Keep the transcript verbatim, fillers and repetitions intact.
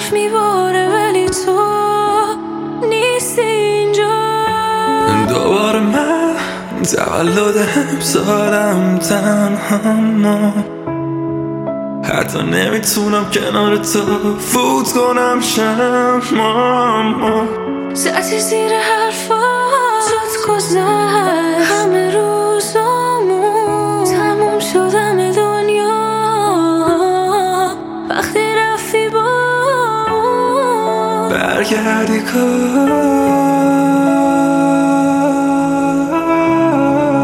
غمش میباره ولی تو نیستی اینجا. دوباره من تولد امسالم تنها، حتی نمیتونم کنار تو فوت کنم شمام. زدی زیر حرفا زود گذشت همه روزامون، تموم شدم دنیا وقتی رفتی با برگردی کار